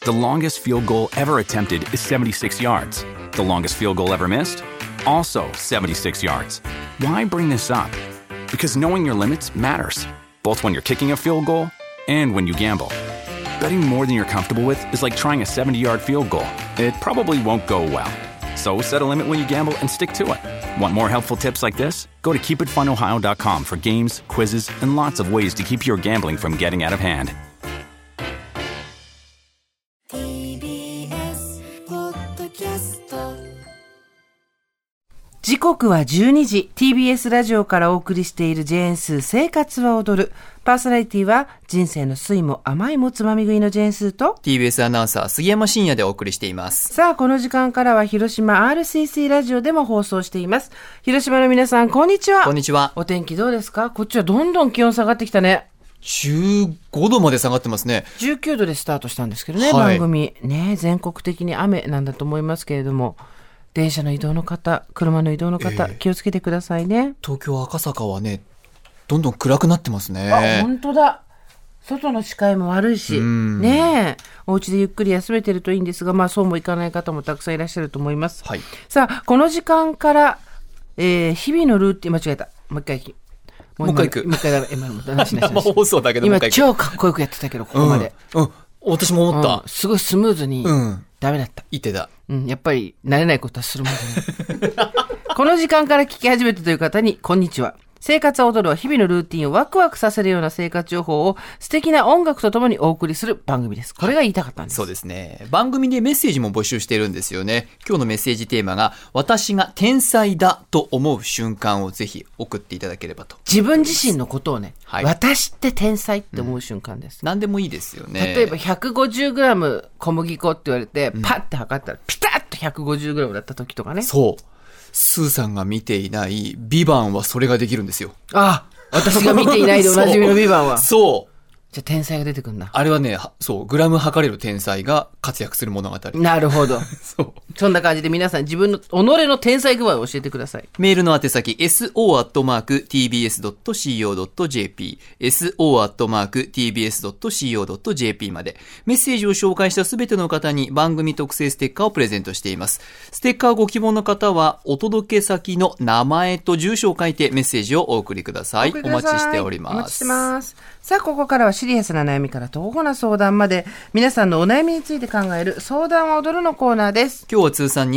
The longest field goal ever attempted is 76 yards. The longest field goal ever missed? Also 76 yards. Why bring this up? Because knowing your limits matters, both when you're kicking a field goal and when you gamble. Betting more than you're comfortable with is like trying a 70-yard field goal. It probably won't go well. So set a limit when you gamble and stick to it. Want more helpful tips like this? Go to keepitfunohio.com for games, quizzes, and lots of ways to keep your gambling from getting out of hand. 時刻は12時 TBS ラジオからお送りしているジェーンスー生活は踊る。パーソナリティは人生の酸いも甘いもつまみ食いのジェーンスーと TBS アナウンサー杉山真也でお送りしています。 さあこの時間からは広島 RCC ラジオでも放送しています。広島の皆さんこんにちは。 こんにちは。 お天気どうですか？こっちはどんどん気温下がってきたね。 15度まで下がってますね。 19度でスタートしたんですけどね、 はい、 番組ね。全国的に雨なんだと思いますけれども、電車の移動の方、車の移動の方、気をつけてくださいね。 東京赤坂はね、どんどん暗くなってますね。 あ、本当だ。外の視界も悪いし、ねえ、お家でゆっくり休めてるといいんですが、まあそうもいかない方もたくさんいらっしゃると思います。 はい、 さあ、この時間から、日々のルーティン、間違えた。もう一回行く。もう一回だめ。 生放送だけどもう一回行く。 今超かっこよくやってたけど、ここまで。 私も思った。 すごいスムーズに、ダメだった。 いい手だ。 やっぱり慣れないことはするもんね。この時間から聞き始めたという方にこんにちは。生活は踊るは日々のルーティンをワクワクさせるような生活情報を素敵な音楽とともにお送りする番組です。これが言いたかったんです。 そうですね。番組でメッセージも募集しているんですよね。今日のメッセージテーマが私が天才だと思う瞬間をぜひ送っていただければと。 自分自身のことをね、 はい、 私って天才って思う瞬間です。 何でもいいですよね。 例えば 150g 小麦粉って言われて、パッて測ったらピタッと 150g だった時とかね。 そう。スーさんが見ていないビバンはそれができるんですよ。 あ、私が見ていないでおなじみのビバンは。 そう。 じゃあ天才が出てくるんだ。 あれはね、そう、グラム測れる天才が活躍する物語。 なるほど。 そう。 そんな感じで皆さん自分の己の天才具合を教えてください。 メールの宛先 so@tbs.co.jp so@tbs.co.jp までメッセージを紹介したすべての方に番組特製ステッカーをプレゼントしています。ステッカーご希望の方はお届け先の名前と住所を書いてメッセージをお送りください。お待ちしております。 お待ちしてます。さあここからはシリアスな悩みから徒歩な相談まで皆さんのお悩みについて考える相談は踊るのコーナーです。 今日は通算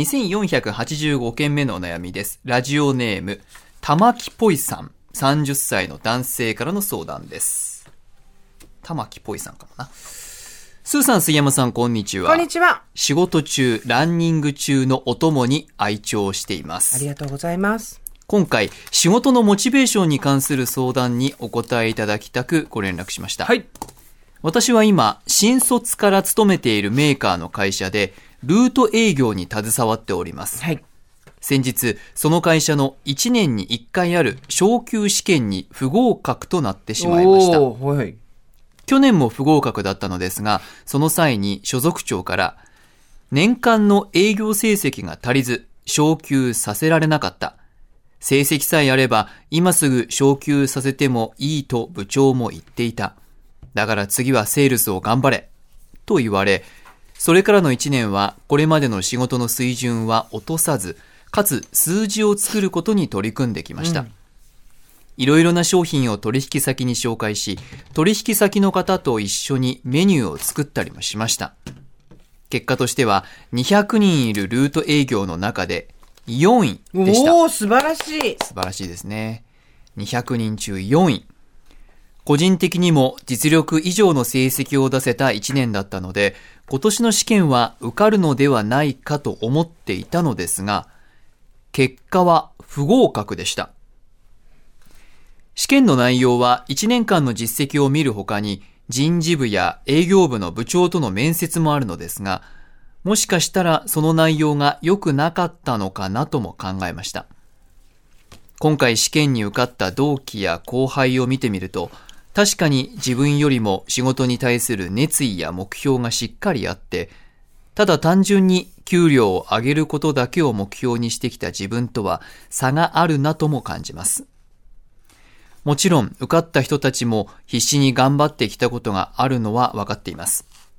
2485件目のお悩みです。ラジオネーム玉木ぽいさん、30歳の男性からの相談です。玉木ぽいさんかもな。スーさん、杉山さん、こんにちは。 こんにちは。 仕事中、ランニング中のお供に愛聴しています。 ありがとうございます。 今回仕事のモチベーションに関する相談にお答えいただきたくご連絡しました。 はい。 私は今新卒から勤めているメーカーの会社でルート営業に携わっております。 はい。 先日その会社の1年に1回ある昇給試験に不合格となってしまいました。 はい。 去年も不合格だったのですが、その際に所属長から年間の営業成績が足りず昇給させられなかった。成績さえあれば今すぐ昇給させてもいいと部長も言っていた。だから次はセールスを頑張れと言われ、それからの1年はこれまでの仕事の水準は落とさず、かつ数字を作ることに取り組んできました。いろいろな商品を取引先に紹介し、取引先の方と一緒にメニューを作ったりもしました。結果としては200人いるルート営業の中で4位でした。 おー、素晴らしい。 素晴らしいですね。200人中4位。個人的にも実力以上の成績を出せた1年だったので、今年の試験は受かるのではないかと思っていたのですが、結果は不合格でした。試験の内容は1年間の実績を見るほかに、人事部や営業部の部長との面接もあるのですが、もしかしたらその内容が良くなかったのかなとも考えました。今回試験に受かった同期や後輩を見てみると、確かに自分よりも仕事に対する熱意や目標がしっかりあって、ただ単純に給料を上げることだけを目標にしてきた自分とは差があるなとも感じます。もちろん受かった人たちも必死に頑張ってきたことがあるのは分かっています。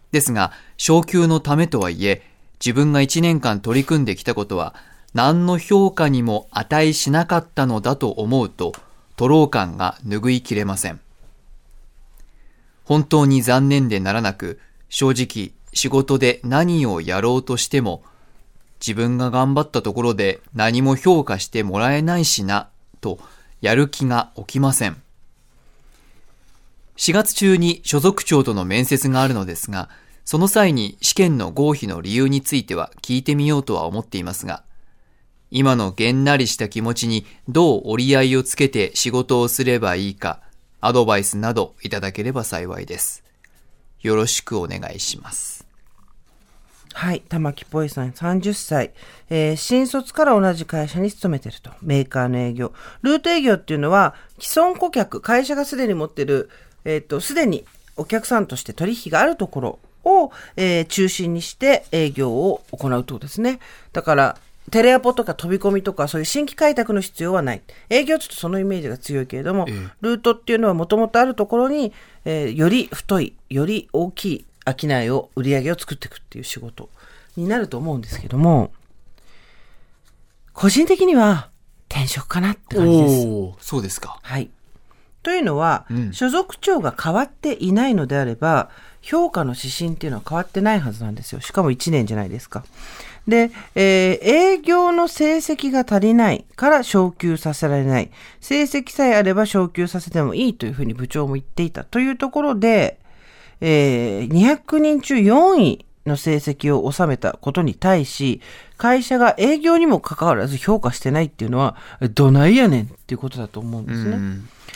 ですが、昇給のためとはいえ、自分が1年間取り組んできたことは、何の評価にも値しなかったのだと思うと、徒労感が拭いきれません。本当に残念でならなく、正直仕事で何をやろうとしても、自分が頑張ったところで何も評価してもらえないしな、とやる気が起きません。4月中に所属長との面接があるのですが、その際に試験の合否の理由については聞いてみようとは思っていますが、今のげんなりした気持ちにどう折り合いをつけて仕事をすればいいか、アドバイスなどいただければ幸いです。よろしくお願いします。 はい、玉木ぽいさん30歳、新卒から同じ会社に勤めていると。メーカーの営業。ルート営業っていうのは、既存顧客、会社がすでに持っている、すでにお客さんとして取引があるところを、中心にして営業を行うということですね。だから、テレアポとか飛び込みとかそういう新規開拓の必要はない。営業ちょっとそのイメージが強いけれども、ルートっていうのはもともとあるところに、より太い、より大きい商いを、売り上げを作っていくっていう仕事になると思うんですけども、個人的には転職かなって感じです。 そうですか。 はい。というのは、所属長が変わっていないのであれば、評価の指針っていうのは変わってないはずなんですよ。しかも1年じゃないですか。で、営業の成績が足りないから昇給させられない。成績さえあれば昇給させてもいいというふうに部長も言っていたというところで、200人中4位の成績を収めたことに対し、会社が営業にもかかわらず評価してないっていうのは、どないやねんっていうことだと思うんですね。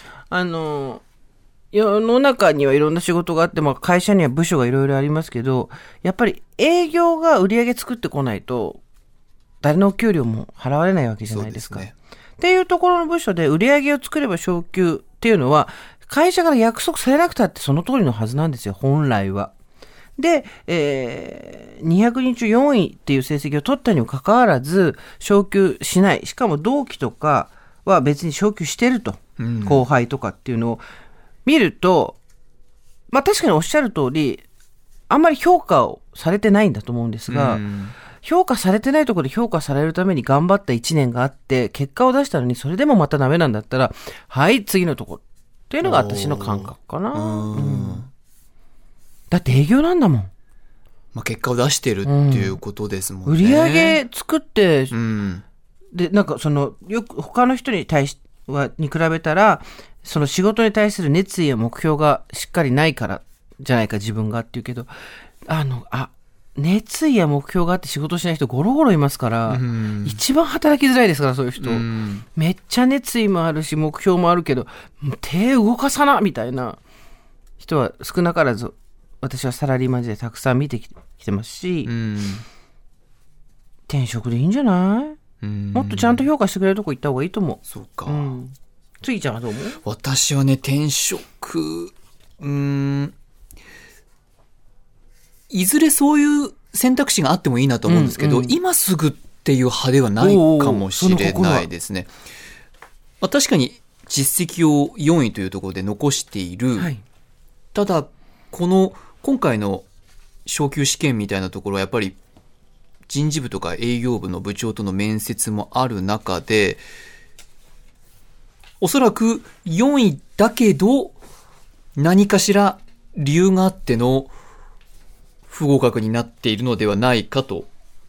世の中にはいろんな仕事があって、会社には部署がいろいろありますけど、やっぱり営業が売り上げ作ってこないと、誰のお給料も払われないわけじゃないですか。そうですね。っていうところの部署で売り上げを作れば昇給っていうのは、会社から約束されなくたってその通りのはずなんですよ、本来は。で、200人中4位っていう成績を取ったにもかかわらず、昇給しない。しかも同期とかは別に昇給してると。後輩とかっていうのを見ると、確かにおっしゃる通り、あんまり評価をされてないんだと思うんですが、評価されてないところで評価されるために頑張った1年があって、結果を出したのにそれでもまたダメなんだったら、はい、次のところっていうのが私の感覚かな。だって営業なんだもん。 結果を出してるっていうことですもんね。 売り上げ作って、で、よく他の人にに比べたら、その仕事に対する熱意や目標がしっかりないからじゃないか自分がっていうけど、熱意や目標があって仕事しない人ゴロゴロいますから、一番働きづらいですから、そういう人。めっちゃ熱意もあるし目標もあるけど、手動かさなみたいな人は少なからず私はサラリーマン時代たくさん見てきてますし、転職でいいんじゃない？もっとちゃんと評価してくれるとこ行った方がいいと思う。 そうか。 つぎちゃんはどう思う？ 私はね、転職、いずれそういう選択肢があってもいいなと思うんですけど、今すぐっていう派ではないかもしれないですね。確かに実績を4位というところで残している。ただ、今回の昇給試験みたいなところはやっぱり人事部とか営業部の部長との面接もある中で、おそらく4位だけど何かしら理由があっての不合格になっているのではないかと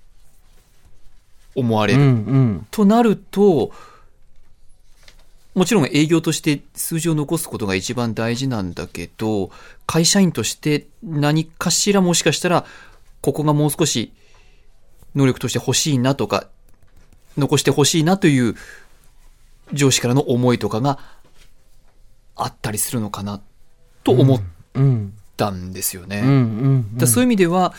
思われる。となると、もちろん営業として数字を残すことが一番大事なんだけど、会社員として何かしらもしかしたらここがもう少し能力として欲しいなとか残して欲しいなという上司からの思いとかがあったりするのかなと思ったんですよね。そういう意味では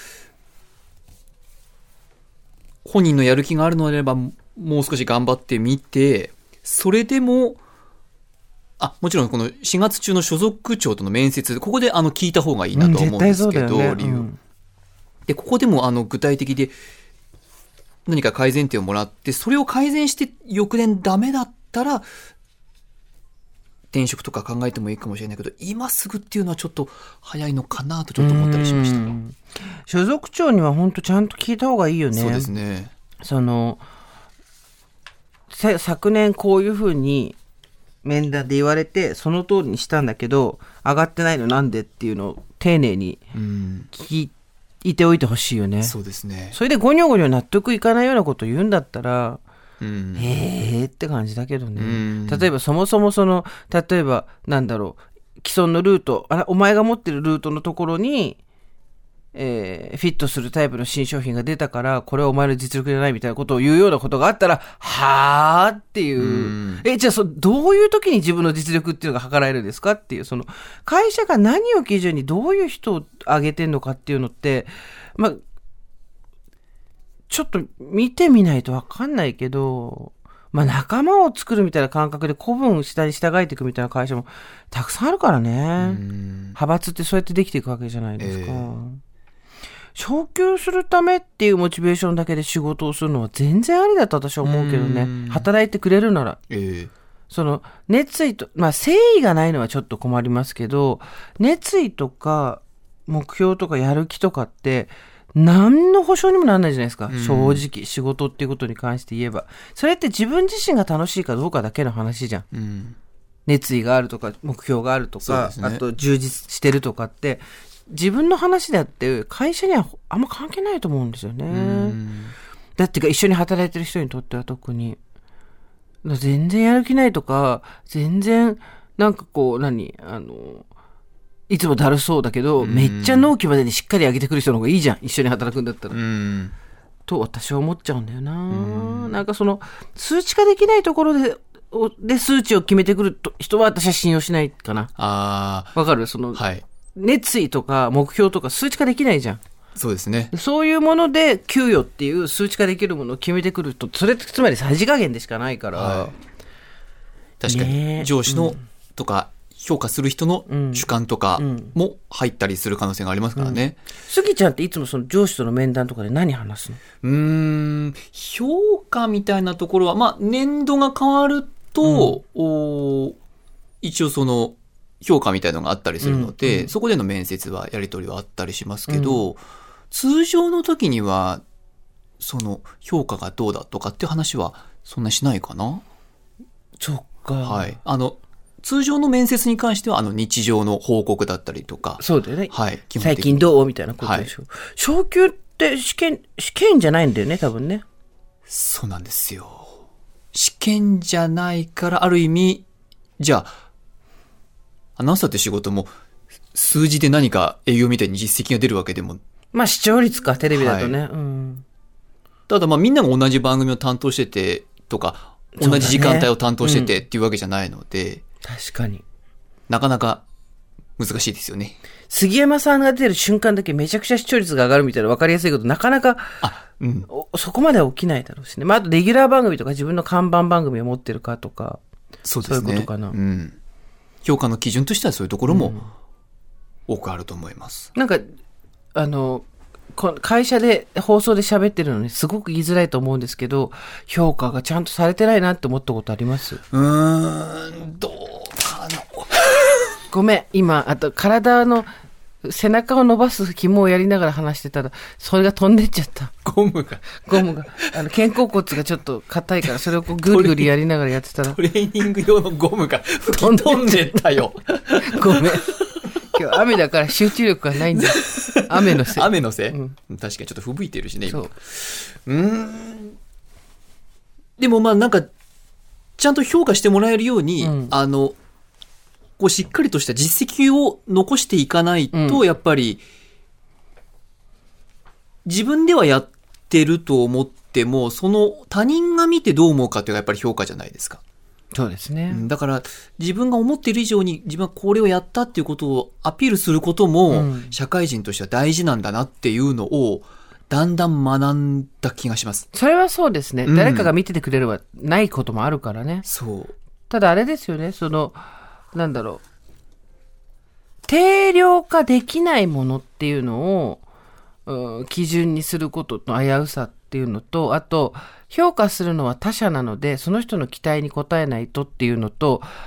本人のやる気があるのであればもう少し頑張ってみて、それでももちろんこの4月中の所属長との面接、ここで聞いた方がいいなと思うんですけど、理由でここでも具体的で何か改善点をもらって、それを改善して翌年ダメだったら転職とか考えてもいいかもしれないけど、今すぐっていうのはちょっと早いのかなとちょっと思ったりしました。 所属長には本当ちゃんと聞いた方がいいよね。 そうですね。 昨年こういうふうに面談で言われてその通りにしたんだけど上がってないのなんでっていうのを丁寧に聞いておいてほしいよね。 そうですね。 それでゴニョゴニョ納得いかないようなことを言うんだったらって感じだけどね。例えばそもそも例えばなんだろう、既存のルート、お前が持ってるルートのところにフィットするタイプの新商品が出たからこれはお前の実力じゃないみたいなことを言うようなことがあったらはーっていう、じゃあどういう時に自分の実力っていうのが測られるんですかっていう、会社が何を基準にどういう人を挙げてんのかっていうのって、まあちょっと見てみないと分かんないけど、まあ仲間を作るみたいな感覚で古文下に従えていくみたいな会社もたくさんあるからね。派閥ってそうやってできていくわけじゃないですか。昇給するためっていうモチベーションだけで仕事をするのは全然ありだと私は思うけどね。働いてくれるなら。熱意と、誠意がないのはちょっと困りますけど、熱意とか目標とかやる気とかって何の保証にもならないじゃないですか。正直仕事っていうことに関して言えば、それって自分自身が楽しいかどうかだけの話じゃん。熱意があるとか目標があるとか、あと充実してるとかって自分の話であって会社にはあんま関係ないと思うんですよね。だってか一緒に働いてる人にとっては特に全然やる気ないとか、全然なんかいつもだるそうだけどめっちゃ納期までにしっかり上げてくる人の方がいいじゃん、一緒に働くんだったらと私は思っちゃうんだよな。なんか数値化できないところで数値を決めてくる人は私は信用しないかな。わかる？はい、熱意とか目標とか数値化できないじゃん。 そうですね。 そういうもので給与っていう数値化できるものを決めてくると、それってつまりさじ加減でしかないから、 確かに上司のとか評価する人の主観とかも入ったりする可能性がありますからね。 杉ちゃんっていつも上司との面談とかで何話すの？ 評価みたいなところは、年度が変わると、一応評価みたいなのがあったりするので、そこでの面接はやり取りはあったりしますけど、通常の時には評価がどうだとかっていう話はそんなしないかな。 そっか。 はい。通常の面接に関しては日常の報告だったりとか。 そうだよね。 はい。 最近どうみたいなことでしょ。昇給って試験じゃないんだよね、多分ね。 そうなんですよ。試験じゃないから、ある意味、じゃあ、アナウンサーって仕事も数字で何か営業みたいに実績が出るわけでも。 視聴率か、テレビだとね。 ただみんなが同じ番組を担当しててとか、同じ時間帯を担当しててっていうわけじゃないので。 確かに。 なかなか難しいですよね。 杉山さんが出る瞬間だけめちゃくちゃ視聴率が上がるみたいな分かりやすいこと、なかなか、そこまでは起きないだろうしね。あとレギュラー番組とか自分の看板番組を持ってるかとか。 そうですね。 そういうことかな。 評価の基準としてはそういうところも多くあると思います。 なんか、会社で放送で喋ってるのにすごく言いづらいと思うんですけど、評価がちゃんとされてないなって思ったことあります？ どうかな。 ごめん、今体の背中を伸ばす紐をやりながら話してたらそれが飛んでっちゃった。 ゴムが肩甲骨がちょっと硬いからそれをグリグリやりながらやってたらトレーニング用のゴムが吹き飛んでったよ。 ごめん、今日雨だから集中力がないんだ。雨のせい。 雨のせい、確かにちょっと吹雪いてるしね今。でもなんかちゃんと評価してもらえるように、しっかりとした実績を残していかないと、やっぱり自分ではやってると思っても他人が見てどう思うかっていうのがやっぱり評価じゃないですか。 そうですね。 だから自分が思っている以上に自分はこれをやったっていうことをアピールすることも、社会人としては大事なんだなっていうのをだんだん学んだ気がします。 それはそうですね。誰かが見ててくれればないこともあるからね。 そう。 ただあれですよね。なんだろう。定量化できないものっていうのを、基準にすることの危うさっていうのと、あと、評価するのは他者なので、その人の期待に応えないとっていうのと、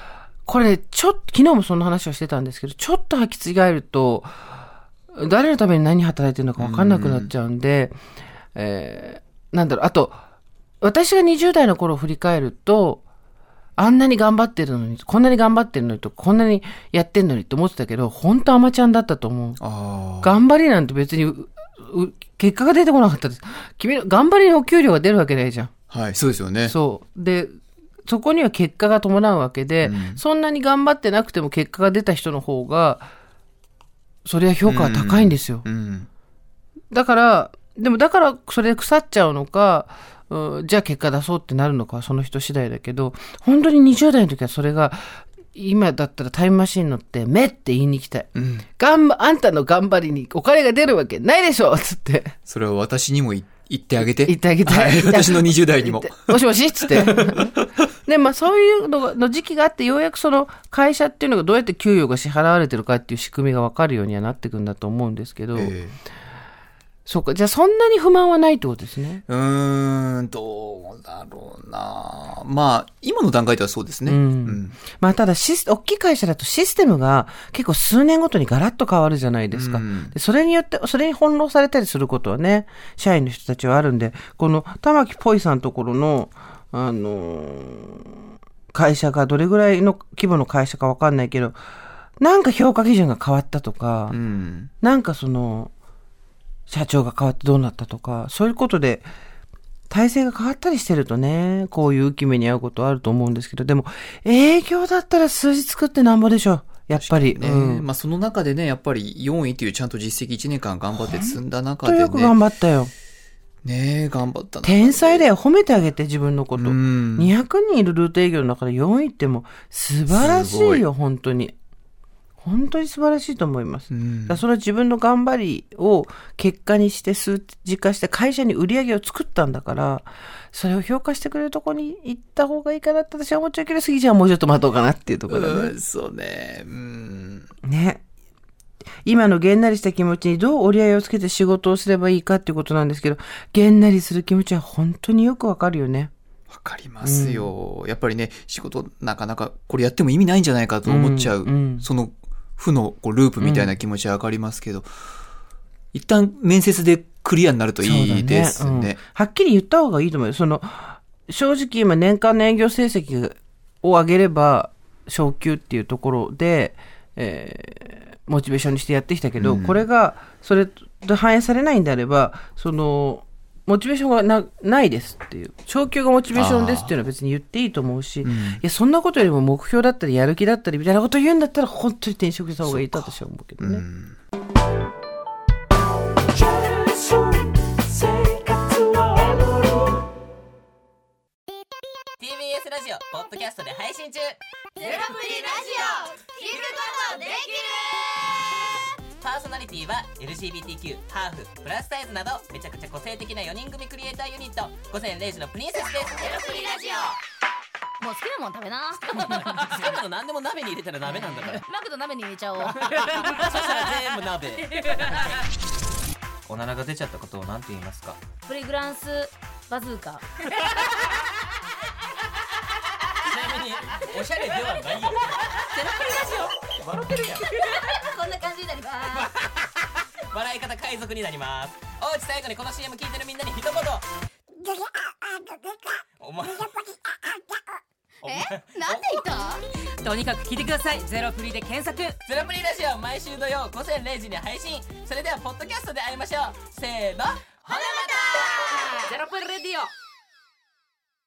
これ昨日もその話をしてたんですけど、ちょっと履き違えると、誰のために何働いてるのか分かんなくなっちゃうんで、あと、私が20代の頃を振り返ると、あんなに頑張ってるのに、こんなに頑張ってるのにと、こんなにやってんのにって思ってたけど、本当アマちゃんだったと思う。頑張りなんて別に結果が出てこなかったです。君の頑張りのお給料が出るわけないじゃん。 はい、そうですよね。 そう。で、そこには結果が伴うわけで、そんなに頑張ってなくても結果が出た人の方が、それは評価は高いんですよ。だからそれで腐っちゃうのか、じゃあ結果出そうってなるのかはその人次第だけど、本当に20代の時はそれが、今だったらタイムマシン乗って目って言いに行きたい。あんたの頑張りにお金が出るわけないでしょつって。 それは私にも言ってあげて。 言ってあげて。 はい、私の20代にも。 もしもしつって。で、そういうの時期があって、ようやくその会社っていうのがどうやって給与が支払われてるかっていう仕組みが分かるようにはなってくんだと思うんですけど、そうか、じゃあそんなに不満はないってことですね。 どうだろうな。まあ、今の段階ではそうですね。 まあ、ただ大きい会社だとシステムが結構数年ごとにガラッと変わるじゃないですか。でそれによって、それに翻弄されたりすることはね、社員の人たちはあるんで、この玉木ポイさんのところの、会社がどれぐらいの規模の会社かわかんないけど、なんか評価基準が変わったとか、なんか社長が変わってどうなったとか、そういうことで体制が変わったりしてるとね、こういう浮き目に遭うことはあると思うんですけど、でも営業だったら数字作ってなんぼでしょ、やっぱり。 まあその中でね、やっぱり4位というちゃんと実績1年間頑張って積んだ中でね。 よく頑張ったよ。 ねえ、頑張ったな。 天才だよ。褒めてあげて、自分のこと。200人いるルート営業の中で4位っても素晴らしいよ、本当に。本当に素晴らしいと思います。それは自分の頑張りを結果にして数字化して会社に売り上げを作ったんだから、それを評価してくれるところに行った方がいいかなって私は思っちゃうけど、次じゃあもうちょっと待とうかなっていうところだね。 そうね。 ね。今のげんなりした気持ちにどう折り合いをつけて仕事をすればいいかっていうことなんですけど、げんなりする気持ちは本当によくわかるよね。 わかりますよ。やっぱりね、仕事なかなかこれやっても意味ないんじゃないかと思っちゃう。その負のループみたいな気持ちはわかりますけど、一旦面接でクリアになるといいですね。 はっきり言った方がいいと思うよ。正直今年間の営業成績を上げれば昇給っていうところで、モチベーションにしてやってきたけど、これがそれと反映されないんであれば、モチベーションがないですっていう、昇給がモチベーションですっていうのは別に言っていいと思うし、いやそんなことよりも目標だったりやる気だったりみたいなことを言うんだったら本当に転職した方がいいと私は思うけどね。 TBS ラジオポッドキャストで配信中。ゼロプリラジオ聞くことできる。パーソナリティは LGBTQ、ハーフ、プラスサイズなどめちゃくちゃ個性的な4人組クリエイターユニット午前0時のプリンセスです。ゼロプリラジオ。 もう好きなもん食べな。 好きなの何でも鍋に入れたら鍋なんだから。 マクド鍋に入れちゃおう。 そしたら全部鍋。おならが出ちゃったことを何て言いますか？ プリグランスバズーカ。 ちなみにおしゃれではないよ。ゼロプリラジオ笑ってるやん。 こんな感じになります。 笑い方海賊になります。おうち最後にこの CM 聞いてるみんなに一言。お前なんて言った？とにかく聞いてください。ゼロプリで検索。 ゼロプリラジオ毎週土曜午前0時に配信。それではポッドキャストで会いましょう。せーの、ほなまた。 ゼロプリレディオ。